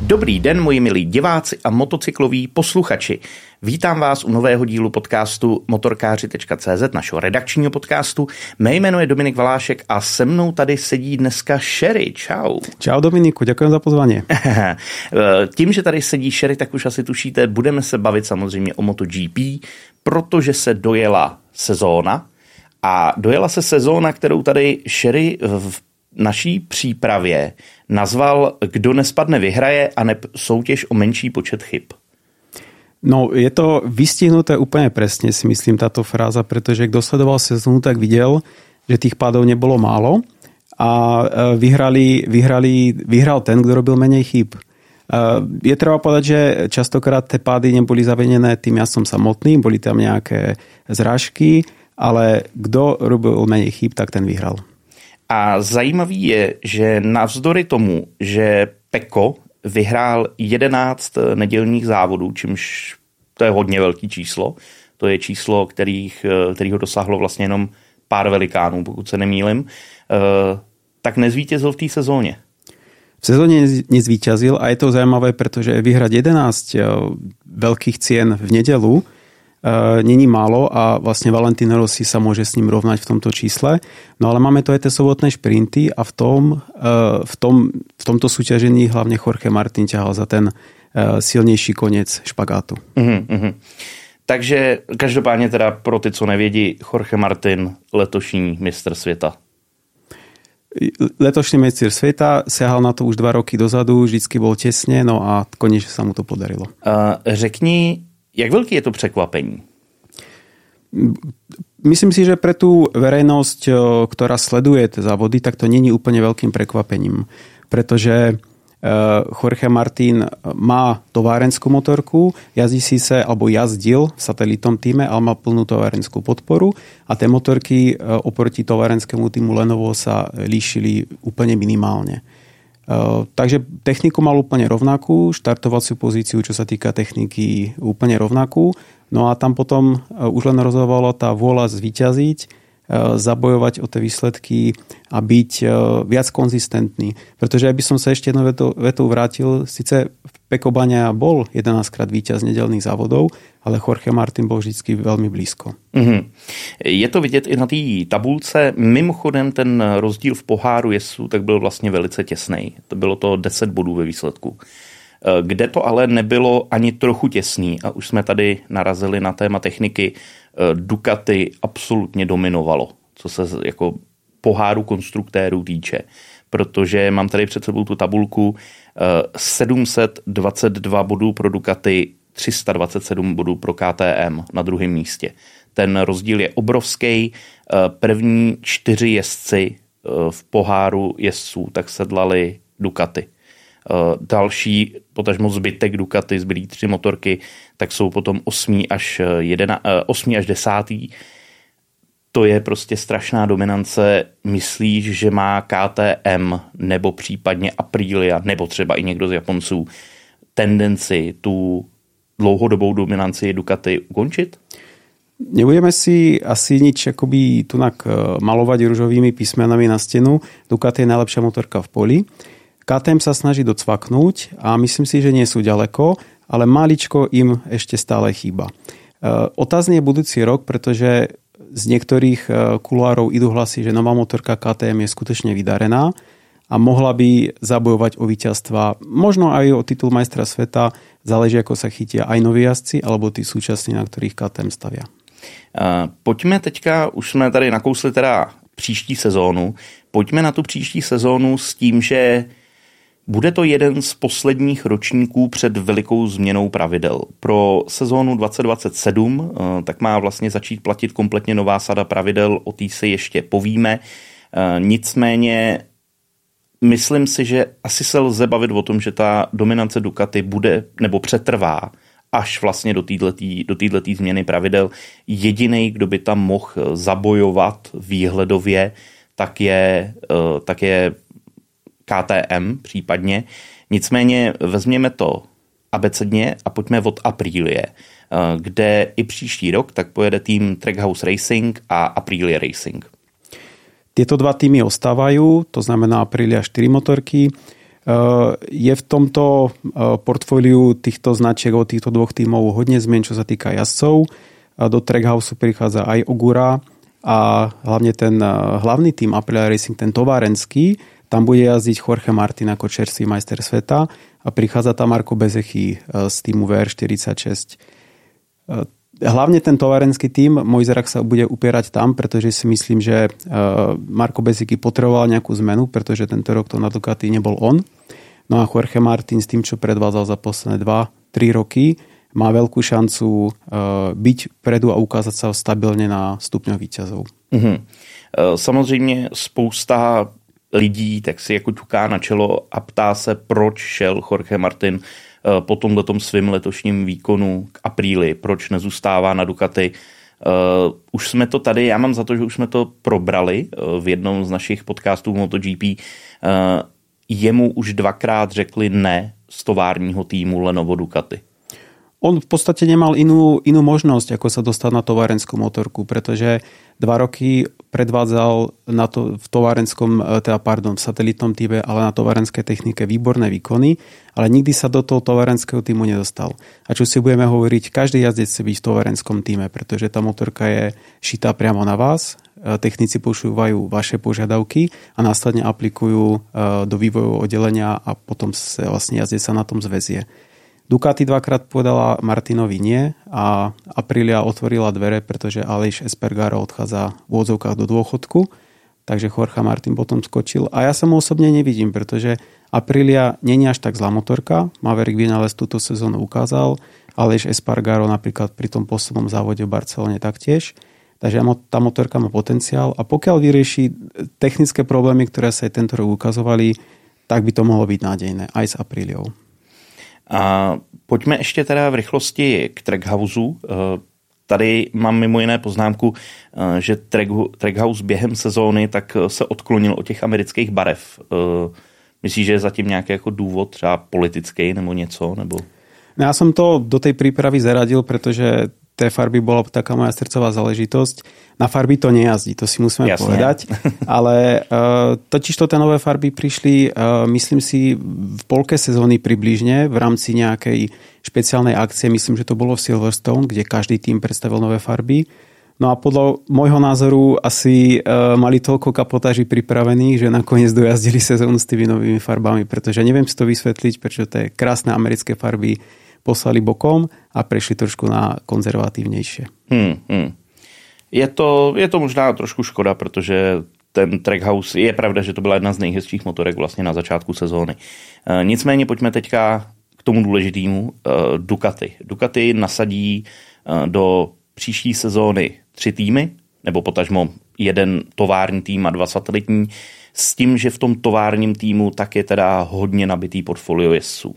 Dobrý den, moji milí diváci a motocykloví posluchači. Vítám vás u nového dílu podcastu motorkáři.cz, našeho redakčního podcastu. Mé jméno je Dominik Valášek a se mnou tady sedí dneska Sherry. Čau. Čau Dominiku, děkuji za pozvání. Tím, že tady sedí Sherry, tak už asi tušíte, budeme se bavit samozřejmě o MotoGP, protože se dojela sezóna. A dojela se sezóna, kterou tady Sherry v naší přípravě nazval Kdo nespadne vyhraje a soutěž o menší počet chyb. No, je to vystihnuté úplně presne, si myslím, táto fráza, pretože kto sledoval sezónu, tak videl, že tých pádov nebolo málo a vyhral ten, kto robil menej chyb. Je treba povedať, že častokrát tie pády neboli zavenené tým jazdcom samotným, boli tam nejaké zrážky, ale kdo robil menej chyb, tak ten vyhral. A zajímavý je, že navzdory tomu, že Pecco vyhrál 11 nedělních závodů, čímž to je hodně velký číslo. To je číslo, kterýho dosáhlo vlastně jenom pár velikánů, pokud se nemýlim. Tak nezvítězil v té sezóně. V sezóne nezvíťazil a je to zajímavé, pretože vyhrať 11 veľkých cien v nedelu není málo a vlastne Valentino Rossi sa môže s ním rovnať v tomto čísle. No ale máme tu aj tie sobotné šprinty a v tomto súťažení hlavne Jorge Martin ťahal za ten silnější konec špagátu. Takže každopádně teda pro ty, co nevědí, Jorge Martin, letošní mistr světa. Letošný mistr sveta, siahal na to už 2 roky dozadu, vždycky bol tesne, no a konečne sa mu to podarilo. Řekni, jak veľký je to překvapení? Myslím si, že pre tú verejnosť, ktorá sleduje tie závody, tak to není úplne veľkým prekvapením. Pretože Jorge Martin má továrenskú motorku, jazdil v satelitom týme, ale má plnú továrenskú podporu a tie motorky oproti továrenskému týmu Lenovo sa líšili úplne minimálne. Takže techniku mal úplne rovnakú, štartovaciu pozíciu, čo sa týka techniky, úplne rovnakú. No a tam potom už len rozhodovala tá vôľa zvíťaziť, zabojovať o tie výsledky a byť viac konzistentný. Pretože aby som sa ešte jednou vetou vrátil, sice Pecco Bagnaia bol 11-krát víťaz nedelných závodov, ale Jorge Martin bol vždycky veľmi blízko. Je to vidět i na té tabulce. Mimochodem ten rozdíl v poháru jezdců tak byl vlastně velice těsnej. To bylo to 10 bodů ve výsledku. Kde to ale nebylo ani trochu těsný a už jsme tady narazili na téma techniky, Ducati absolutně dominovalo, co se jako poháru konstruktérů týče. Protože mám tady před sebou tu tabulku 722 bodů pro Ducati, 327 bodů pro KTM na druhém místě. Ten rozdíl je obrovský. První 4 jezdci v poháru jezdců tak sedlali Ducati. Další, potažmo zbytek Ducati, zbylý 3 motorky, tak jsou potom 8 až 10. To je prostě strašná dominance. Myslíš, že má KTM nebo případně Aprilia nebo třeba i někdo z Japonců tendenci tu dlouhodobou dominanci Ducati ukončit? Nebudeme si asi nič akoby tunak malovať ružovými písmenami na stenu. Ducati je najlepšia motorka v poli. KTM sa snaží docvaknúť a myslím si, že nie sú ďaleko, ale maličko im ešte stále chýba. Otázne je budúci rok, pretože z niektorých kuloárov idú hlasy, že nová motorka KTM je skutočne vydarená a mohla by zabojovať o víťazstva, možno aj o titul majstra sveta, záleží ako sa chytia aj noví jazdci alebo tí súčasní, na ktorých KTM stavia. Pojďme teďka, už jsme tady nakousli teda příští sezónu, pojďme na tu příští sezónu s tím, že bude to jeden z posledních ročníků před velikou změnou pravidel. Pro sezónu 2027 tak má vlastně začít platit kompletně nová sada pravidel, o té se ještě povíme. Nicméně myslím si, že asi se lze bavit o tom, že ta dominance Ducati bude nebo přetrvá až vlastně do této změny pravidel. Jedinej, kdo by tam mohl zabojovat výhledově, tak je KTM případně. Nicméně vezměme to abecedně a pojďme od Aprilie, kde i příští rok tak pojede tým Trackhouse Racing a Aprilia Racing. Tieto dva týmy ostávajú, to znamená Aprilia 4 motorky. Je v tomto portfóliu týchto značiek od týchto dvoch tímov hodne zmien, čo sa týka jazdcov. Do Trackhouse prichádza aj Ogura a hlavne ten hlavný tím Aprilia Racing, ten továrenský, tam bude jazdiť Jorge Martin ako čerstvý majster sveta a prichádza tam Marco Bezzecchi z týmu VR46. Hlavne ten továrenský tím, môj zrak sa bude upierať tam, pretože si myslím, že Marco Bezzecchi potreboval nejakú zmenu, pretože tento rok to na Ducati nebol on. No a Jorge Martin s tým, čo predvádzal za posledné 2-3 roky, má veľkú šancu byť predu a ukázať sa stabilne na stupňoch víťazov. Samozřejmě spousta lidí tak si jako ťuká na čelo a ptá se, proč šel Jorge Martin po tomhletom svým letošním výkonu k Apríli, proč nezůstává na Ducati. Už jsme to tady, já mám za to, že už jsme to probrali v jednom z našich podcastů MotoGP. Jemu už dvakrát řekli ne z továrního týmu Lenovo Ducati. On v podstate nemal inú možnosť, ako sa dostať na továrenskú motorku, pretože 2 roky predvádzal v satelitnom týme, ale na továrenskej technike výborné výkony, ale nikdy sa do toho továrenského týmu nedostal. A čo si budeme hovoriť, každý jazdec chce byť v továrenskom týme, pretože tá motorka je šitá priamo na vás, technici počúvajú vaše požiadavky a následne aplikujú do vývojového oddelenia a potom sa vlastne jazdec sa na tom zväzie. Ducati 2-krát povedala Martinovi nie a Aprilia otvorila dvere, pretože Aleix Espargaro odchádza v odzovkách do dôchodku, takže Jorge Martin potom skočil a ja sa mu osobne nevidím, pretože Aprilia nie je až tak zlá motorka, Maverick Vinales túto sezónu ukázal, Aleix Espargaro napríklad pri tom poslednom závode v Barcelone taktiež, takže tá motorka má potenciál a pokiaľ vyrieši technické problémy, ktoré sa aj tento rok ukazovali, tak by to mohlo byť nádejné aj s Apriliou. A pojďme ještě teda v rychlosti k Trackhouseu. Tady mám mimo jiné poznámku, že Trackhouse během sezóny tak se odklonil od těch amerických barev. Myslíš, že je zatím nějaký jako důvod, třeba politický nebo něco? Nebo... Ja som to do tej prípravy zaradil, pretože tie farby bola taká moja srdcová záležitosť. Na farby to nejazdí, to si musíme povedať. Ale totižto tie nové farby prišli, myslím si, v polke sezóny približne v rámci nejakej špeciálnej akcie. Myslím, že to bolo v Silverstone, kde každý tým predstavil nové farby. No a podľa môjho názoru asi mali toľko kapotáží pripravených, že nakoniec dojazdili sezónu s tými novými farbami, pretože neviem si to vysvetliť, prečo tie krásne americké farby poslali bokom a prešli trošku na konzervatívnejšie. Je to možná trošku škoda, protože ten Trackhouse, je pravda, že to byla jedna z nejhezčích motorek vlastně na začátku sezóny. Nicméně pojďme teďka k tomu důležitému Ducati. Ducati nasadí do příští sezóny 3 týmy, nebo potažmo 1 tovární tým a 2 satelitní, s tím, že v tom továrním týmu tak je teda hodně nabitý portfolio jezdců.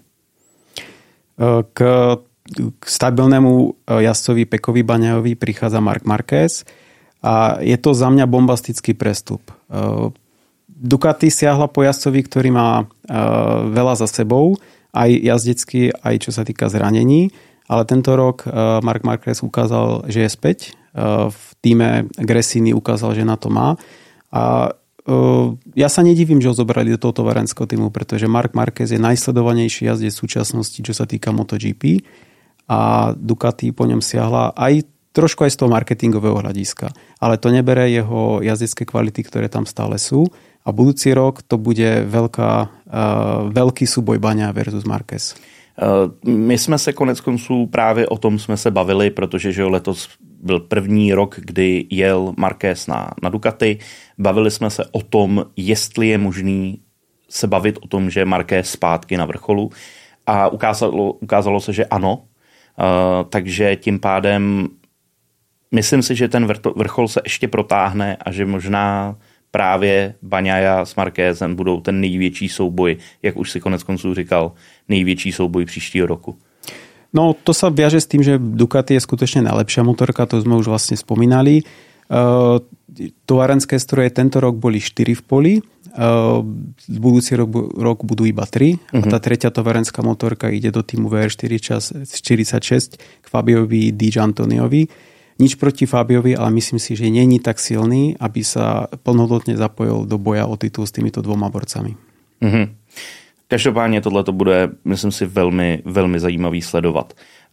K stabilnému jazdcovi Pekovi Baňajovi prichádza Marc Marquez a je to za mňa bombastický prestup. Ducati siahla po jazdcovi, ktorý má veľa za sebou, aj jazdecky, aj čo sa týka zranení, ale tento rok Marc Marquez ukázal, že je späť. V týme Gresini ukázal, že na to má a ja sa nedivím, že ho zobrali do toho továrenského týmu, pretože Marc Marquez je najsledovanejší jazdec v súčasnosti, čo sa týka MotoGP a Ducati po ňom siahla aj trošku aj z toho marketingového hľadiska. Ale to nebere jeho jazdecké kvality, ktoré tam stále sú a budúci rok to bude veľký súboj Baňa versus Marquez. My jsme se konec konců právě o tom jsme se bavili, protože že letos byl první rok, kdy jel Marquez na Ducati. Bavili jsme se o tom, jestli je možný se bavit o tom, že Marquez zpátky na vrcholu a ukázalo se, že ano. Takže tím pádem myslím si, že ten vrchol se ještě protáhne a že možná právě Bagnaia s Marquezem budou ten největší souboj, jak už si konec konců říkal, největší souboj příštího roku. No to sa viaže s tým, že Ducati je skutočne najlepšia motorka, to sme už vlastne spomínali. Továrenské stroje tento rok boli 4 v poli, budúci rok budú iba 3 a tá tretia továrenská motorka ide do týmu VR46 k Fabiovi Di Gianantoniovi. Nič proti Fabiovi, ale myslím si, že není tak silný, aby sa plnohodnotne zapojil do boja o titul s týmito 2 borcami. Každopádně tohle to bude, myslím si, velmi, velmi zajímavý sledovat.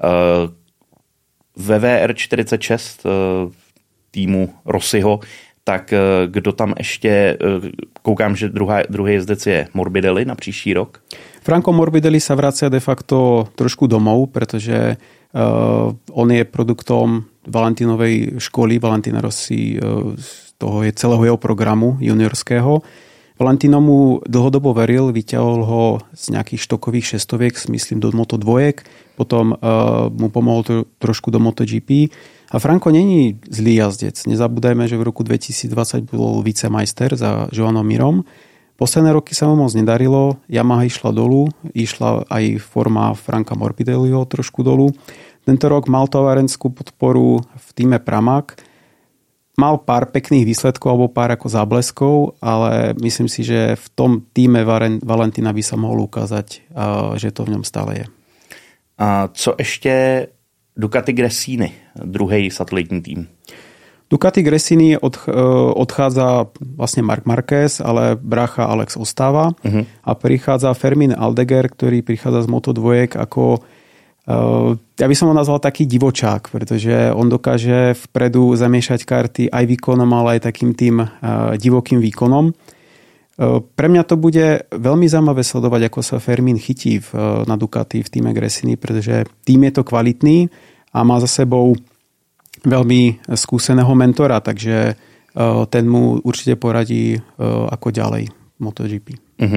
Ve VR46 týmu Rossiho, tak kdo tam ještě, koukám, že druhý jezdec je Morbidelli na příští rok. Franco Morbidelli sa vracia de facto trošku domov, pretože on je produktom Valentinovej školy. Valentino Rossi z toho je celého jeho programu juniorského. Valentino mu dlhodobo veril, vyťahol ho z nejakých štokových šestoviek, myslím do Moto2, potom mu pomohol trošku do MotoGP. A Franco není zlý jazdec. Nezabúdajme, že v roku 2020 bol vicemajster za Joanom Mirom. Posledné roky sa mu moc nedarilo, Yamaha išla dolu, išla aj forma Franka Morbidelliho trošku dolu. Tento rok mal továrenskú podporu v týme Pramac. Mal pár pekných výsledkov alebo pár ako zábleskov, ale myslím si, že v tom týme Valentina by sa mohol ukázať, že to v ňom stále je. A co ešte Ducati Gresini, druhý satelitní tým? Ducati Gresini odchádza vlastne Marc Marquez, ale brácha Alex ostáva a prichádza Fermin Aldeguer, ktorý prichádza z Moto2 ako ja by som ho nazval taký divočák, pretože on dokáže vpredu zamiešať karty aj výkonom, ale aj takým tým divokým výkonom. Pre mňa to bude veľmi zaujímavé sledovať, ako sa Fermin chytí na Ducati v týme Gresini, pretože tým je to kvalitný a má za sebou veľmi skúseného mentora, takže ten mu určite poradí ako ďalej MotoGP.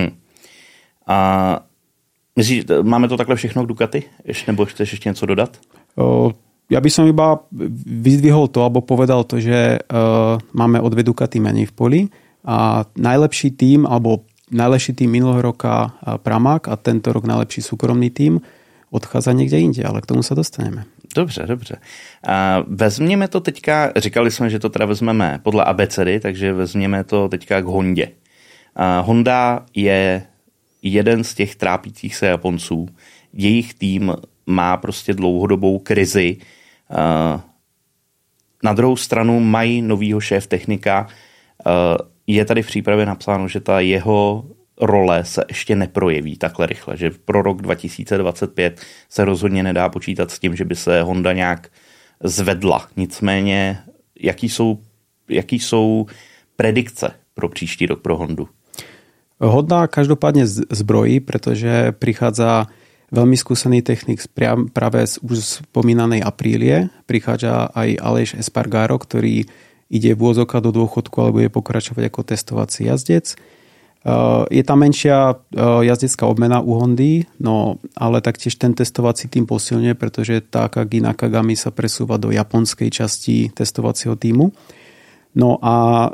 A myslíš, máme to takhle všechno k Ducati? Nebo chceš ešte něco dodat? Ja by som iba vyzdvihol to, alebo povedal to, že máme o dve Ducati menej v poli a najlepší tým, alebo najlepší tým minulého roka Pramac a tento rok najlepší súkromný tým odchádza niekde inde, ale k tomu sa dostaneme. Dobře. Vezměme to teďka, říkali jsme, že to teda vezmeme podle abecedy, takže vezměme to teďka k Hondě. Honda je jeden z těch trápících se Japonců. Jejich tým má prostě dlouhodobou krizi. Na druhou stranu mají novýho šéf technika. Je tady v přípravě napsáno, že ta jeho role se ještě neprojeví takhle rychle, že pro rok 2025 se rozhodně nedá počítat s tím, že by se Honda nějak zvedla. Nicméně, jaký jsou predikce pro příští rok pro Hondu? Honda každopádne zbrojí, pretože prichádza veľmi skúsený technik práve z už spomínanej Aprilie. Prichádza aj Aleix Espargaro, ktorý ide v úvodzovkách do dôchodku, alebo bude pokračovať ako testovací jazdec. Je tam menšia jazdecká obmena u Hondy, no ale taktiež ten testovací tým posilňuje, pretože Takagi Nakagami sa presúva do japonskej časti testovacieho týmu. No a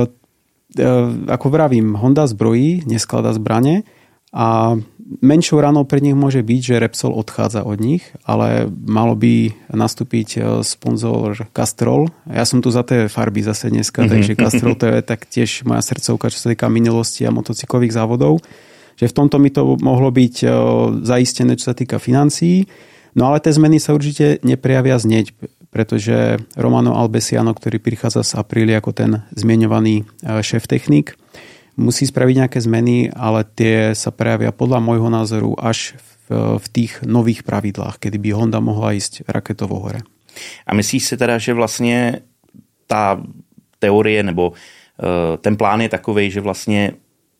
ako vravím, Honda zbrojí, neskladá zbrane a menšou ranou pre nich môže byť, že Repsol odchádza od nich, ale malo by nastúpiť sponzor Castrol. Ja som tu za tie farby zase dneska, takže Castrol to je tak tiež moja srdcovka, čo sa týka minulosti a motocyklových závodov. Že v tomto mi to mohlo byť zaistené, čo sa týka financií. No ale tie zmeny sa určite neprejavia znieť, pretože Romano Albesiano, ktorý prichádza z Aprilie ako ten zmieňovaný šéf technik, musí spraviť nejaké zmeny, ale tie sa prejavia podľa môjho názoru až v tých nových pravidlách, kedy by Honda mohla ísť raketovo hore. A myslíš si teda, že vlastně ta teorie nebo ten plán je takovej, že vlastně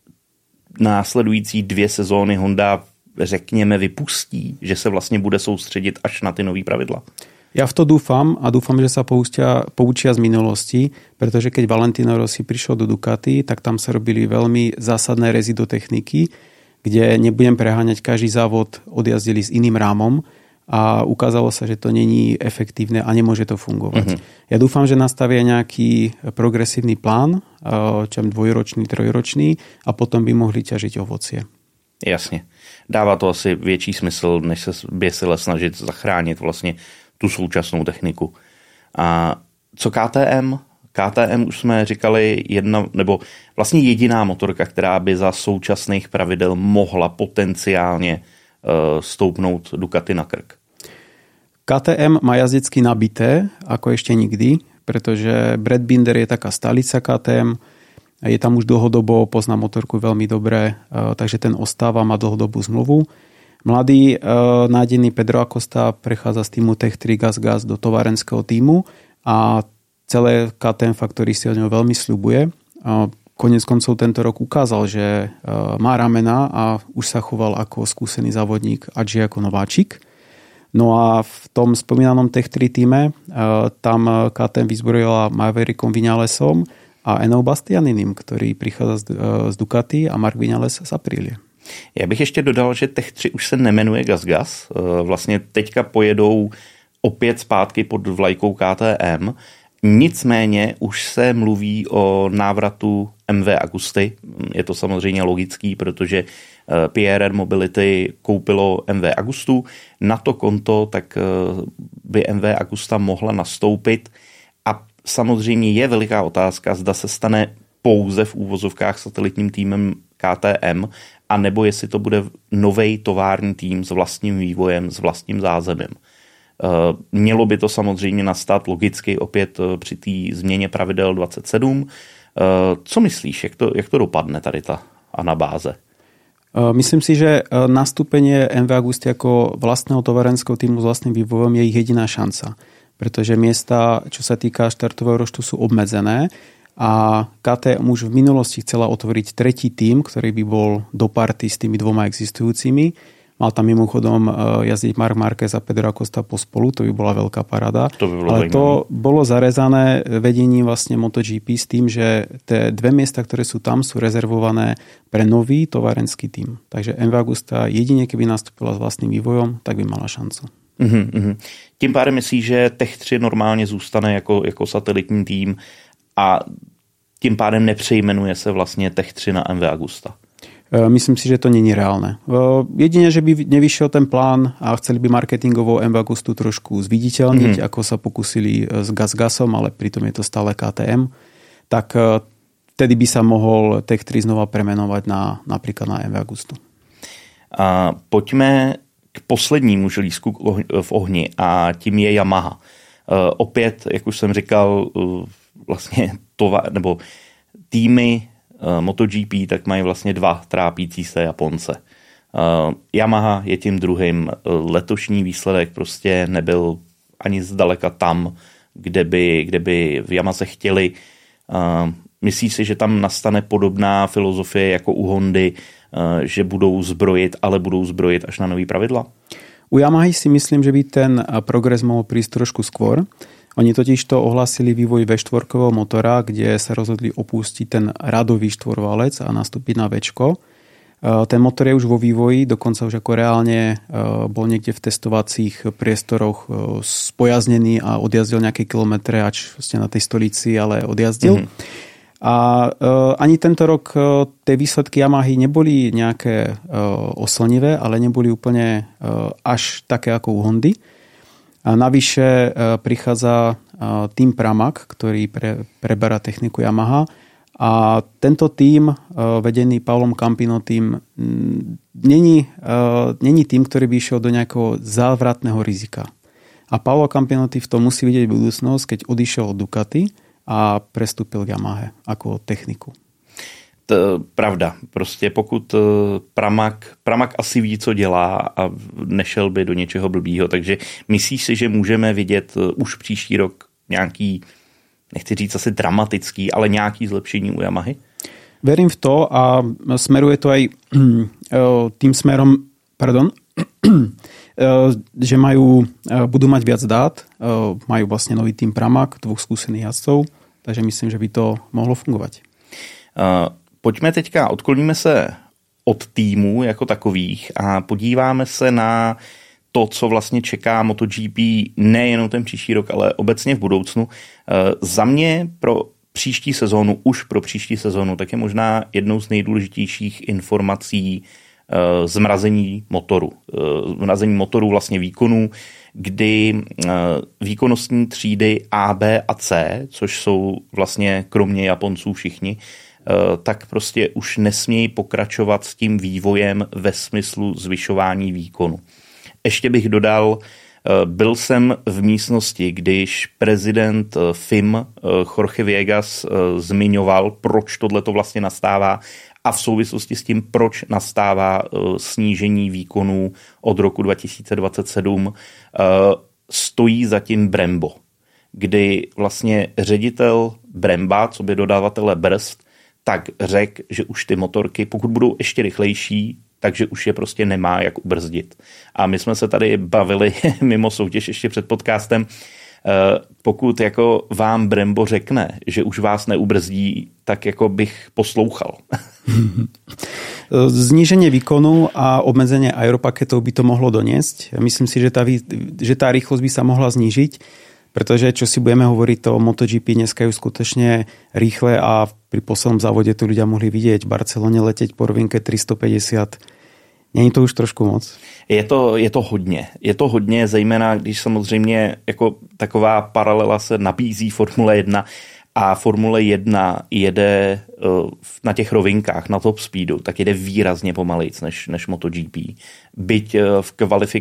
následující 2 sezóny Honda řekněme vypustí, že se vlastně bude soustředit až na ty nový pravidla? Ja v to dúfam a dúfam, že sa poučia z minulosti, pretože keď Valentino Rossi prišiel do Ducati, tak tam sa robili veľmi zásadné rezy do techniky, kde nebudem preháňať, každý závod odjazdili s iným rámom a ukázalo sa, že to není efektívne a nemôže to fungovať. Ja dúfam, že nastavia nejaký progresívny plán, čem 2-ročný, 3-ročný a potom by mohli ťažiť ovocie. Jasně. Dává to asi větší smysl, než se běsile snažit zachránit vlastně tu současnou techniku. A co KTM? KTM už jsme říkali vlastně jediná motorka, která by za současných pravidel mohla potenciálně stoupnout Ducati na krk. KTM má jazdecky nabité, ako ešte nikdy, pretože Brad Binder je taká stálica KTM. Je tam už dlhodobo, pozná motorku veľmi dobre, takže ten ostáva, má dlhodobú zmluvu. Mladý nádejný Pedro Acosta prechádza z týmu Tech3 GasGas do továrenského týmu a celé KTM Factory si od neho veľmi sľubuje. Konec koncov tento rok ukázal, že má ramena a už sa choval ako skúsený závodník, ať ako nováčik. No a v tom spomínanom Tech3 týme tam KTM vyzbrojila Maverickom Vinalesom a Enou Bastianinim, ktorý prichádza z Ducati, a Marc Vinales z Aprilie. Já bych ještě dodal, že Tech3 už se nemenuje GasGas. Vlastně teďka pojedou opět zpátky pod vlajkou KTM. Nicméně už se mluví o návratu MV Agusty. Je to samozřejmě logický, protože PRR Mobility koupilo MV Agustu. Na to konto tak by MV Agusta mohla nastoupit. A samozřejmě je veliká otázka, zda se stane pouze v úvozovkách satelitním týmem KTM, a nebo jestli to bude novej tovární tým s vlastním vývojem, s vlastním zázemím. Mělo by to samozřejmě nastat logicky opět při té změně pravidel 27. Co myslíš, jak to dopadne tady ta anabáze? Myslím si, že nastúpenie MV Agusty ako vlastného továrenského týmu s vlastným vývojom je ich jediná šanca. Pretože miesta, čo sa týka štartového roštu, sú obmedzené a KTM už v minulosti chcela otvoriť tretí tím, ktorý by bol do party s tými dvoma existujúcimi. Mal tam mimochodom jazdiť Marc Marquez a Pedro Acosta pospolu, to by bola veľká paráda. Ale to bolo zarezané vedením vlastne MotoGP s tým, že tie dve miesta, ktoré sú tam, sú rezervované pre nový továrenský tím. Takže MV Agusta jedine, keby nastúpila s vlastným vývojom, tak by mala šancu. Tím pádem myslíš, že Tech3 normálně zůstane jako satelitní tým a tím pádem nepřejmenuje se vlastně Tech3 na MV Agusta? Myslím si, že to není reálne. Jedine, že by nevyšiel ten plán a chceli by marketingovo MV Agustu trošku zviditeľniť, ako sa pokusili s GasGasom, ale pritom je to stále KTM, tak vtedy by sa mohol Tech3 znova premenovať napríklad na MV Agustu. A poďme k poslednímu želízku v ohni a tím je Yamaha. Opět, jak už jsem říkal, vlastně týmy MotoGP tak mají vlastně dva trápící se Japonce. Yamaha je tím druhým. Letošní výsledek prostě nebyl ani zdaleka tam, kde by v Yamaze chtěli. Myslíš si, že tam nastane podobná filozofie jako u Hondy, že budou zbrojit, ale budou zbrojit až na nový pravidla? U Yamahy si myslím, že by ten progres mohol prísť trošku skôr. Oni totiž to ohlásili vývoj V4 motora, kde sa rozhodli opustiť ten radový štvorvalec a nastúpiť na Včko. Ten motor je už vo vývoji, dokonca už ako reálne bol niekde v testovacích priestoroch spojaznený a odjazdil nejaké kilometre, až na tej stolici, ale odjazdil. A ani tento rok tie výsledky Yamahy neboli nejaké oslnivé, ale neboli úplne až také ako u Hondy. A navyše prichádza tým Pramac, ktorý preberá techniku Yamaha. A tento tým, vedený Paulom Campinottim, není tým, ktorý by išiel do nejakého závratného rizika. A Paolo Campinotti v tom musí vidieť budúcnosť, keď odišiel od Ducati a prestúpil k Yamahe ako techniku. Pravda. Prostě pokud Pramac asi ví, co dělá a nešel by do něčeho blbýho, takže myslíš si, že můžeme vidět už příští rok nějaký, nechci říct asi dramatický, ale nějaký zlepšení u Yamahy? Verím v to a smeruje to aj tým smerom, že budú mať viac dát, majú vlastne nový tým Pramac, dvoch skúsených jazdcov, takže myslím, že by to mohlo fungovať. Pojďme teďka, odkloníme se od týmů jako takových a podíváme se na to, co vlastně čeká MotoGP nejenom ten příští rok, ale obecně v budoucnu. Za mě pro příští sezónu, tak je možná jednou z nejdůležitějších informací zmrazení motoru. Zmrazení motoru vlastně výkonů, kdy výkonnostní třídy A, B a C, což jsou vlastně kromě Japonců všichni, tak prostě už nesmějí pokračovat s tím vývojem ve smyslu zvyšování výkonu. Ještě bych dodal, Byl jsem v místnosti, když prezident FIM Jorge Villegas zmiňoval, proč tohleto vlastně nastává a v souvislosti s tím, proč nastává snížení výkonů od roku 2027, stojí zatím Brembo, kdy vlastně ředitel Bremba, co by dodavatele brzd, tak řekl, že už ty motorky, pokud budou ještě rychlejší, takže už je prostě nemá jak ubrzdit. A my jsme se tady bavili mimo soutěž ještě před podcastem, pokud jako vám Brembo řekne, že už vás neubrzdí, tak jako bych poslouchal. Zníženie výkonu a obmedzenie aeropaketov by to mohlo doniesť. Myslím si, že tá rýchlosť by sa mohla znížiť, pretože čo si budeme hovoriť, to MotoGP dneska je skutočne rýchle a pri poslednom závode to ľudia mohli vidieť. V Barcelone letěť po rovinke 350. Není to už trošku moc? Je to hodně. Je to hodně, zejména když samozřejmě jako taková paralela se nabízí Formule 1 a Formule 1 jede na těch rovinkách, na top speedu, tak jede výrazně pomalejc než MotoGP. Byť v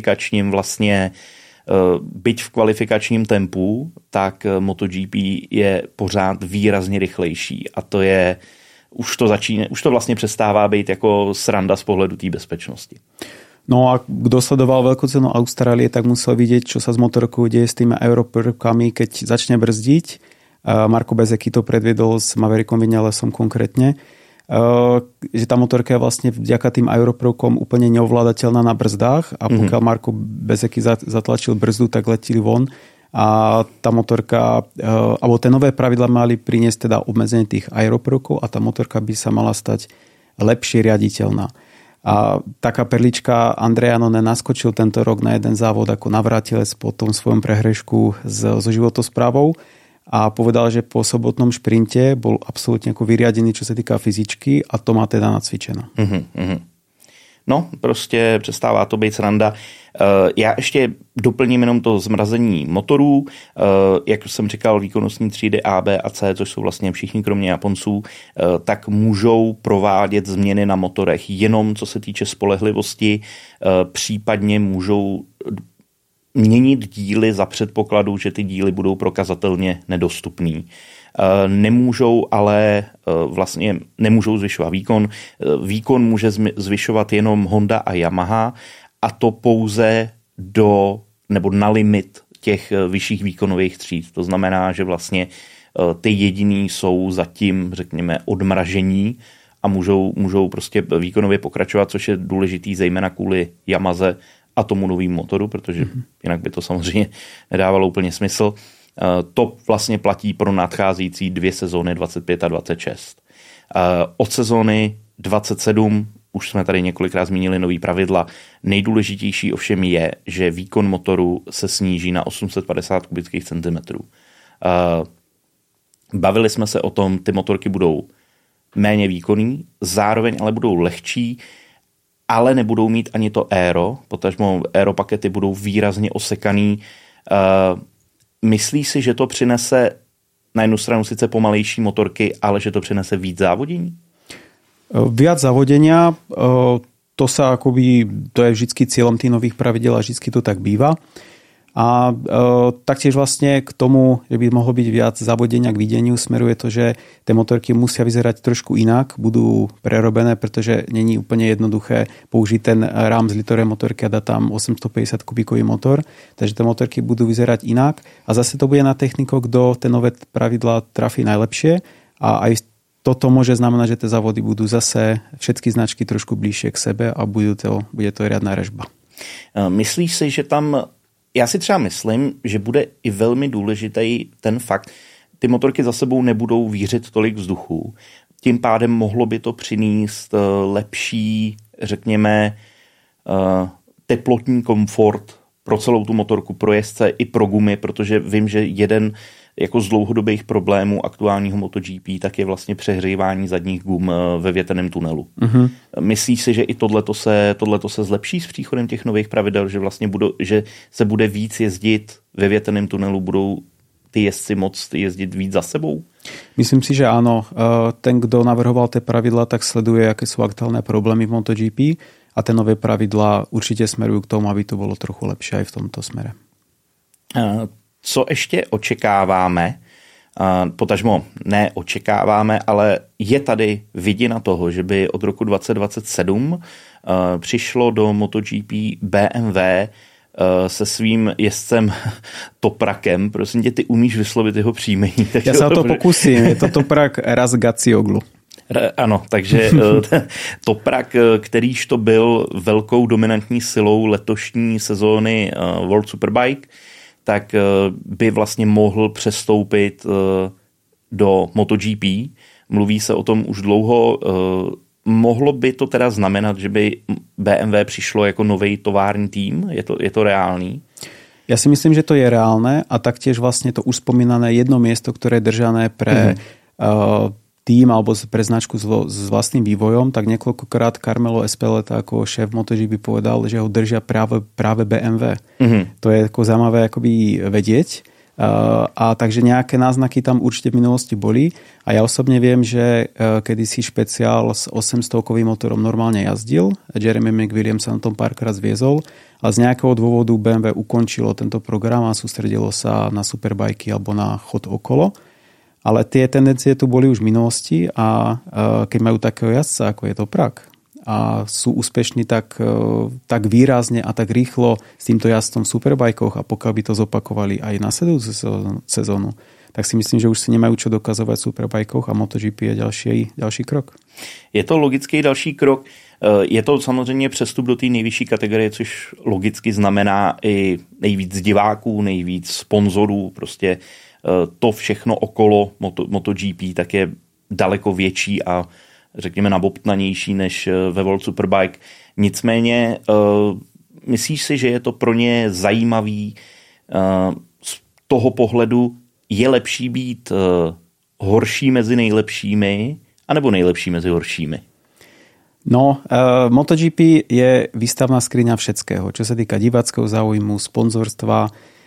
kvalifikačním tempu, tak MotoGP je pořád výrazně rychlejší a to je už to vlastně přestává být jako sranda z pohledu té bezpečnosti. No a kdo sledoval veľkú cenu Austrálie, tak musel vidieť, čo sa s motorkou deje s tými aeroprvkami, keď začne brzdiť. Marco Bezzecchi to predviedol s Maverickom Vinalesom konkrétne, že tá motorka je vlastne vďaka tým aeroprvkom úplne neovládateľná na brzdách a pokiaľ Marco Bezzecchi zatlačil brzdu, tak leteli von a tá motorka, alebo tie nové pravidlá mali priniesť teda obmedzenie tých aeroprvkov a tá motorka by sa mala stať lepšie riaditeľná. A taká perlička, Andrea Iannone naskočil tento rok na jeden závod ako navrátilec po tom svojom prehrešku so životosprávou a povedal, že po sobotnom šprinte bol absolútne ako vyriadený, čo sa týka fyzičky a to má teda nacvičeno. No, prostě přestává to být sranda. Já ještě doplním jenom to zmrazení motorů. Jak jsem říkal, výkonnostní třídy A, B a C, což jsou vlastně všichni kromě Japonců, tak můžou provádět změny na motorech jenom co se týče spolehlivosti, případně můžou měnit díly za předpokladu, že ty díly budou prokazatelně nedostupný. Nemůžou ale vlastně nemůžou zvyšovat výkon. Výkon může zvyšovat jenom Honda a Yamaha a to pouze nebo na limit těch vyšších výkonových tříd. To znamená, že vlastně ty jediný jsou zatím, řekněme, odmražení a můžou prostě výkonově pokračovat, což je důležitý zejména kvůli Yamaze a tomu novým motoru, protože jinak by to samozřejmě nedávalo úplně smysl. To vlastně platí pro nadcházející 2 sezóny 25 a 26. Od sezóny 27 už jsme tady několikrát zmínili nový pravidla. Nejdůležitější ovšem je, že výkon motoru se sníží na 850 kubických centimetrů. Bavili jsme se o tom, ty motorky budou méně výkonný, zároveň ale budou lehčí, ale nebudou mít ani to aero, potažmo aeropakety budou výrazně osekaný. Myslíš si, že to přinese na jednu stranu sice pomalejší motorky, ale že to přinese víc závodění? Viac závodenia, to je vždycky cieľom tých nových pravidel a vždycky to tak býva. A taktiež vlastne k tomu, že by mohlo byť viac závodenia k videniu, smeruje to, že tie motorky musia vyzerať trošku inak, budú prerobené, pretože není úplne jednoduché použiť ten rám z litorovej motorky a dať tam 850 kubíkový motor. Takže tie motorky budú vyzerať inak a zase to bude na techniku, kto tie nové pravidlá trafí najlepšie a aj toto môže znamenať, že tie závody budú zase všetky značky trošku bližšie k sebe a bude to riadna režba. Myslíš si, že tam já si třeba myslím, že bude i velmi důležitý ten fakt, ty motorky za sebou nebudou vířit tolik vzduchu, tím pádem mohlo by to přinést lepší, řekněme, teplotní komfort pro celou tu motorku, pro jezdce i pro gumy, protože vím, že jeden jako z dlouhodobých problémů aktuálního MotoGP tak je vlastně přehřívání zadních gum ve větrném tunelu. Mm-hmm. Myslíš si, že i tohleto se zlepší s příchodem těch nových pravidel, že vlastně že se bude víc jezdit ve větrném tunelu, budou ty jezdci moct jezdit víc za sebou? Myslím si, že áno. Ten, kdo navrhoval tie pravidla, tak sleduje, aké sú aktuálne problémy v MotoGP a tie nové pravidlá určite smerujú k tomu, aby to bolo trochu lepšie aj v tomto smere. Co ještě očekáváme, potažmo neočekáváme, ale je tady vidina toho, že by od roku 2027 přišlo do MotoGP BMW se svým jezdcem Toprakem. Prosím tě, ty umíš vyslovit jeho příjmení. Já se o to pokusím. Je to Toprak Razgatlioglu. Ano, takže Toprak, kterýž to byl velkou dominantní silou letošní sezóny World Superbike, tak by vlastně mohl přestoupit do MotoGP. Mluví se o tom už dlouho. Mohlo by to teda znamenat, že by BMW přišlo jako nový tovární tým? Je to reálný? Ja si myslím, že to je reálne a taktiež vlastne to už spomínané jedno miesto, ktoré je držané pre tým alebo pre značku s vlastným vývojom, tak niekoľkokrát Carmelo Espeleta ako šéf MotoGP povedal, že ho držia práve BMW. To je ako zaujímavé akoby vedieť. A takže nejaké náznaky tam určite v minulosti boli a ja osobne viem, že kedysi špeciál s 800-kovým motorom normálne jazdil. Jeremy McWilliams sa na tom párkrát zviezol, ale z nejakého dôvodu BMW ukončilo tento program a sústredilo sa na superbajky alebo na chod okolo. Ale tie tendencie tu boli už v minulosti a keď majú takého jazdca, ako je to Toprak, a sú úspešní tak výrazne a tak rýchlo s týmto jazdcom v superbajkoch a pokiaľ by to zopakovali aj nasledujúcu sezónu, tak si myslím, že už si nemajú čo dokazovať v superbajkoch a MotoGP je ďalší krok. Je to logický další krok. Je to samozřejmě přestup do té nejvyšší kategorie, což logicky znamená i nejvíc diváků, nejvíc sponzorů, prostě to všechno okolo MotoGP tak je daleko větší a řekněme nabobtnanější než ve World Superbike. Nicméně myslíš si, že je to pro ně zajímavý z toho pohledu, je lepší být horší mezi nejlepšími anebo nejlepší mezi horšími? No, MotoGP je výstavná skriňa všetkého, čo sa týka diváckého záujmu, sponzorstva.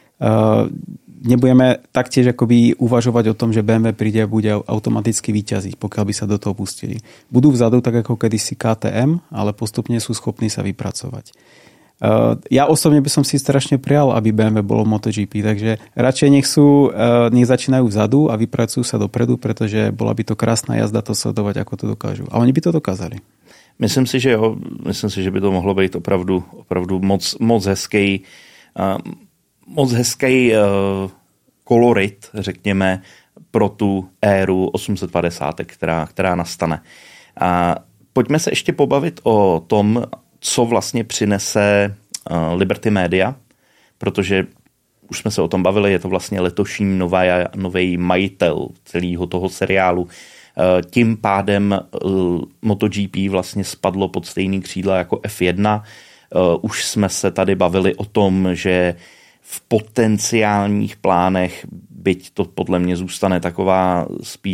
Nebudeme taktiež akoby uvažovať o tom, že BMW príde a bude automaticky vyťaziť, pokiaľ by sa do toho pustili. Budú vzadu tak ako kedysi KTM, ale postupne sú schopní sa vypracovať. Ja osobne by som si strašne prijal, aby BMW bolo MotoGP, takže radšej nech začínajú vzadu a vypracujú sa dopredu, pretože bola by to krásna jazda to sledovať, ako to dokážu. A oni by to dokázali. Myslím si, že jo. Myslím si, že by to mohlo být opravdu moc hezký kolorit, řekněme, pro tu éru 850, která nastane. A pojďme se ještě pobavit o tom, co vlastně přinese Liberty Media, protože už jsme se o tom bavili, je to vlastně letošní nový majitel celého toho seriálu. Tím pádem MotoGP vlastně spadlo pod stejný křídla jako F1. Už jsme se tady bavili o tom, že v potenciálních plánech, byť to podle mě zůstane taková,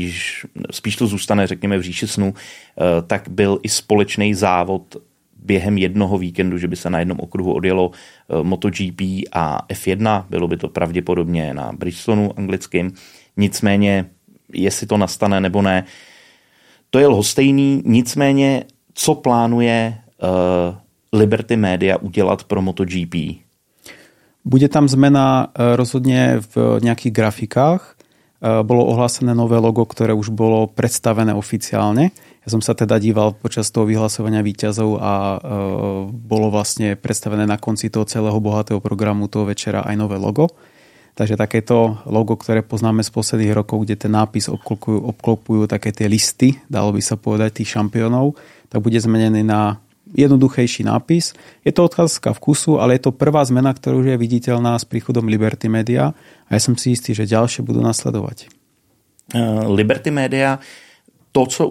spíš to zůstane, řekněme, v říši snu, tak byl i společný závod během jednoho víkendu, že by se na jednom okruhu odjelo MotoGP a F1, bylo by to pravděpodobně na Bridgestonu anglickým. Nicméně, jestli to nastane nebo ne, to je lhostejný. Nicméně, co plánuje Liberty Media udělat pro MotoGP? Bude tam zmena rozhodne v nejakých grafikách. Bolo ohlásené nové logo, ktoré už bolo predstavené oficiálne. Ja som sa teda díval počas toho vyhlasovania víťazov a bolo vlastne predstavené na konci toho celého bohatého programu toho večera aj nové logo. Takže takéto logo, ktoré poznáme z posledných rokov, kde ten nápis obklopujú také tie listy, dalo by sa povedať, tých šampiónov, tak bude zmenený na jednoduchejší nápis. Je to otázka vkusu, ale je to prvá zmena, ktorá už je viditeľná s príchodom Liberty Media a ja som si istý, že ďalšie budú nasledovať. Liberty Media, to, co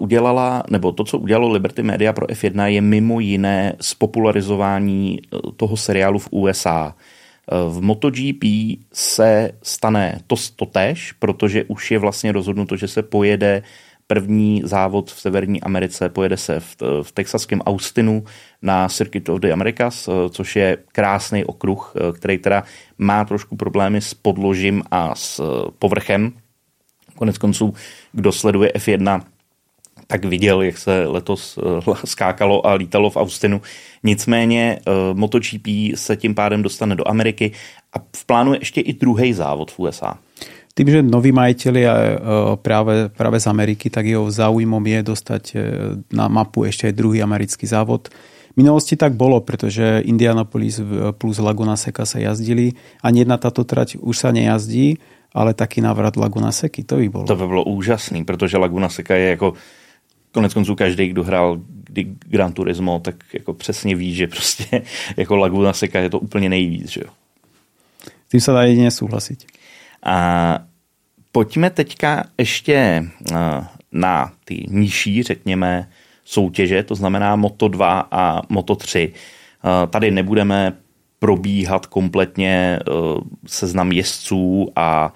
udělalo Liberty Media pro F1, je mimo jiné spopularizování toho seriálu v USA. V MotoGP se stane to též, protože už je vlastně rozhodnuto, že se pojede první závod v Severní Americe, pojede se v texaském Austinu na Circuit of the Americas, což je krásný okruh, který teda má trošku problémy s podložím a s povrchem. Konec konců, kdo sleduje F1, tak viděl, jak se letos skákalo a lítalo v Austinu. Nicméně MotoGP se tím pádem dostane do Ameriky a v plánu je ještě i druhý závod v USA. Tým, že noví majitelia práve z Ameriky, tak jeho záujmom je dostať na mapu ešte aj druhý americký závod. V minulosti tak bolo, pretože Indianapolis plus Laguna Seca sa jazdili. Ani jedna táto trať už sa nejazdí, ale taký návrat Laguna Seky, to by bolo. To by bylo úžasný, protože Laguna Seca je jako konec konců každý, kdo hrál Gran Turismo, tak jako přesně ví, že prostě jako Laguna Seca je to úplně nejvíc, že jo. S tým sa dá jedine súhlasiť. A pojďme teďka ještě na ty nižší, řekněme, soutěže, to znamená Moto2 a Moto3. Tady nebudeme probíhat kompletně seznam jezdců a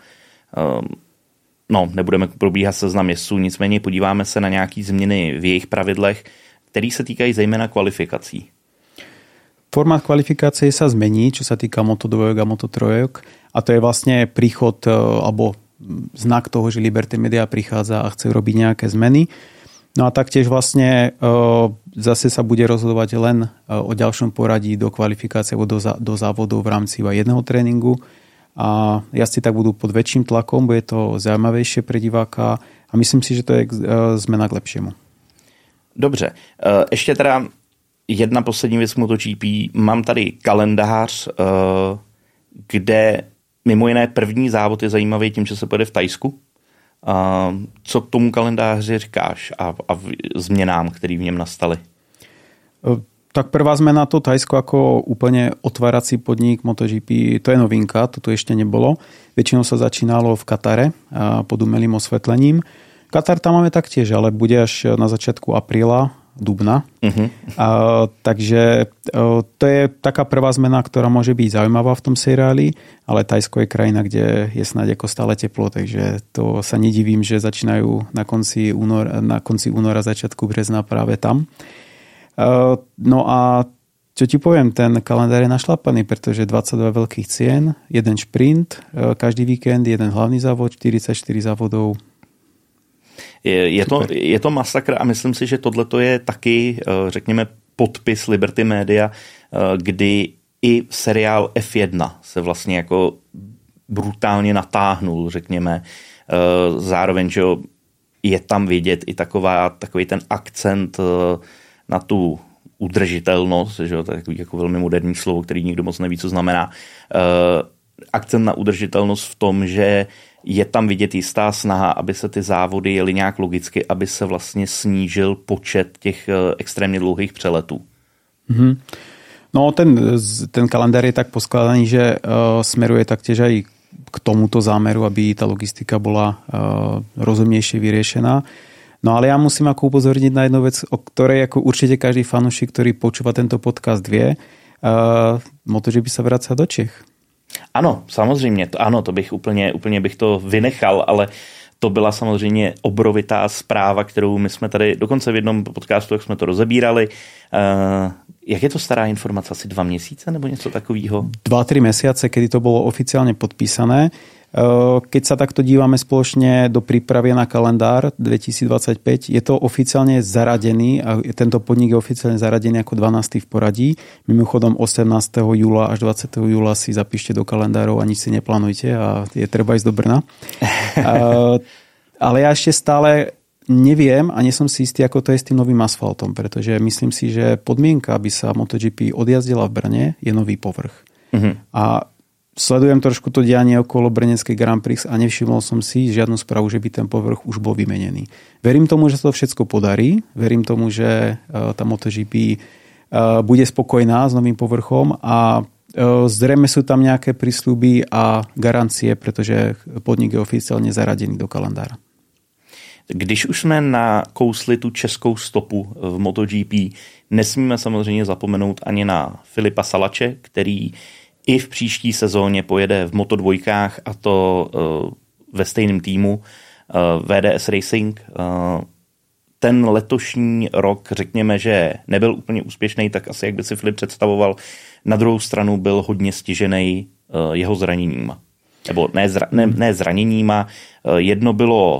nebudeme probíhat seznam jezdců, nicméně podíváme se na nějaké změny v jejich pravidlech, které se týkají zejména kvalifikací. Formát kvalifikácie sa zmení, čo sa týka Moto2 a Moto3, a to je vlastne príchod alebo znak toho, že Liberty Media prichádza a chce robiť nejaké zmeny. No a taktiež vlastne zase sa bude rozhodovať len o ďalšom poradí do kvalifikácie alebo do závodov v rámci iba jedného tréningu. A jazdci tak budú pod väčším tlakom, bude to zaujímavejšie pre diváka a myslím si, že to je zmena k lepšiemu. Dobře, ještě teda jedna poslední věc MotoGP. Mám tady kalendář, kde mimo jiné první závod je zajímavý tím, že se pojede v Thajsku. Co k tomu kalendáři říkáš a změnám, které v něm nastaly? Tak prvá zmena, to Thajsko ako úplne otvárací podnik MotoGP, to je novinka, to tu ešte nebolo. Väčšinou sa začínalo v Katare pod umelým osvetlením. Katar tam máme taktiež, ale bude až na začiatku apríla, dubna. Takže to je taká prvá zmena, ktorá môže byť zaujímavá v tom seriáli, ale Thajsko je krajina, kde je snáď ako stále teplo, takže to sa nedivím, že začínajú na konci února, začiatku března práve tam. No a čo ti poviem, ten kalendár je našlapaný, pretože 22 veľkých cien, jeden šprint, každý víkend, jeden hlavný závod, 44 závodov. Je to masakr a myslím si, že tohleto je taky, řekněme, podpis Liberty Media, kdy i seriál F1 se vlastně jako brutálně natáhnul, řekněme. Zároveň, že je tam vidět i takový ten akcent na tu udržitelnost, že to je takový jako velmi moderní slovo, který nikdo moc neví, co znamená. Akcent na udržitelnost v tom, že je tam vidět jistá snaha, aby se ty závody jeli nějak logicky, aby se vlastně snížil počet těch extrémně dlouhých přeletů. Mm-hmm. No ten kalendár je tak poskladaný, že smeruje taktiež aj k tomuto zámeru, aby tá logistika bola rozumnejšie vyriešená. No ale ja musím ako upozorniť na jednu vec, o ktorej ako určite každý fanúšik, ktorý počúva tento podcast vie. MotoGP sa vracia do Čech. Ano, samozřejmě, to bych úplně bych to vynechal, ale to byla samozřejmě obrovitá zpráva, kterou my jsme tady, dokonce v jednom podcastu, jak jsme to rozebírali. Jak je to stará informace? Asi 2 měsíce nebo něco takového? 2-3 mesiace, kedy to bolo oficiálne podpísané. Keď sa takto dívame spoločne do prípravy na kalendár 2025, je to oficiálne zaradený a tento podnik je oficiálne zaradený ako 12. v poradí. Mimochodom 18. júla až 20. júla si zapíšte do kalendárov a nič si neplánujte a je treba ísť do Brna. Ale ja ešte stále neviem a nie som si istý, ako to je s tým novým asfaltom, pretože myslím si, že podmienka, aby sa MotoGP odjazdila v Brne, je nový povrch. Mm-hmm. A sledujem trošku to dianie okolo Brneckej Grand Prix a nevšimol som si žiadnu správu, že by ten povrch už bol vymenený. Verím tomu, že to všetko podarí. Verím tomu, že tá MotoGP bude spokojná s novým povrchom a zrejme sú tam nejaké prísľuby a garancie, pretože podnik je oficiálne zaradený do kalendára. Když už jsme nakousli tu českou stopu v MotoGP, nesmíme samozřejmě zapomenout ani na Filipa Salače, který i v příští sezóně pojede v Moto2 a to ve stejném týmu VDS Racing. Ten letošní rok, řekněme, že nebyl úplně úspěšný, tak asi jak by si Filip představoval. Na druhou stranu byl hodně stižený jeho zraněníma. Nebo ne zraněníma. Jedno bylo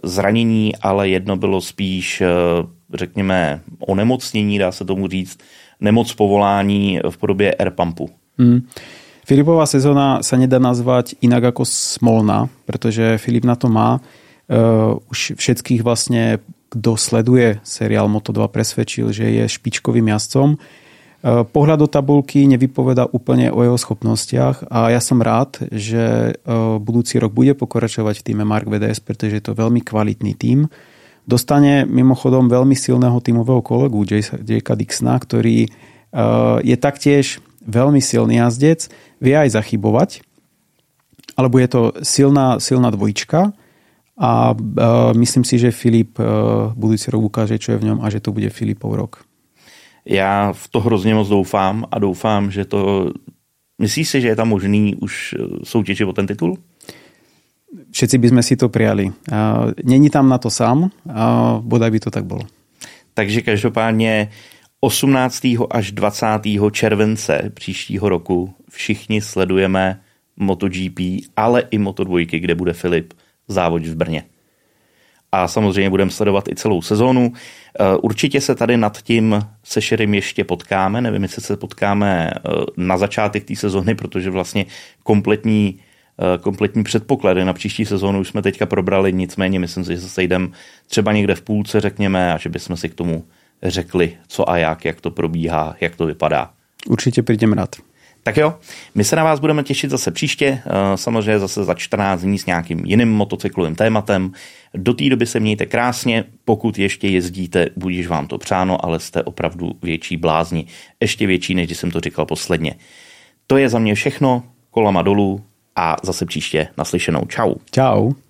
zranění, ale jedno bylo spíš, řekněme, onemocnění, dá se tomu říct, nemoc povolání v podobě airpumpu. Filipová sezóna sa nedá nazvať inak ako smolná, pretože Filip na to má. Už všetkých vlastne, kto sleduje seriál Moto2, presvedčil, že je špičkovým jazdcom. Pohľad do tabulky nevypoveda úplne o jeho schopnostiach a ja som rád, že budúci rok bude pokračovať v týme Mark VDS, pretože je to veľmi kvalitný tím. Dostane mimochodom veľmi silného tímového kolegu Jakea Dixona, ktorý je taktiež veľmi silný jazdec, vie aj zachybovať, alebo je to silná dvojička a myslím si, že Filip budúci rok ukáže, čo je v ňom a že to bude Filipov rok. Já v to hrozně moc doufám a doufám, že to... Myslíš si, že je tam možný už soutěži o ten titul? Všetci by sme si to prijali. Není tam na to sám, bodaj by to tak bolo. Takže každopádně 18. až 20. července příštího roku všichni sledujeme MotoGP, ale i Moto2, kde bude Filip závodit v Brně. A samozřejmě budeme sledovat i celou sezónu. Určitě se tady nad tím se Šerym ještě potkáme. Nevím, jestli se potkáme na začátek té sezóny, protože vlastně kompletní předpoklady na příští sezónu už jsme teďka probrali, nicméně myslím si, že se sejdeme třeba někde v půlce, řekněme, a že bychom si k tomu řekli, co a jak to probíhá, jak to vypadá. Určitě přijdem rád. Tak jo, my se na vás budeme těšit zase příště, samozřejmě zase za 14 dní s nějakým jiným motocyklovým tématem. Do té doby se mějte krásně, pokud ještě jezdíte, budíš vám to přáno, ale jste opravdu větší blázni, ještě větší, než když jsem to říkal posledně. To je za mě všechno, kolama dolů a zase příště naslyšenou. Čau. Čau.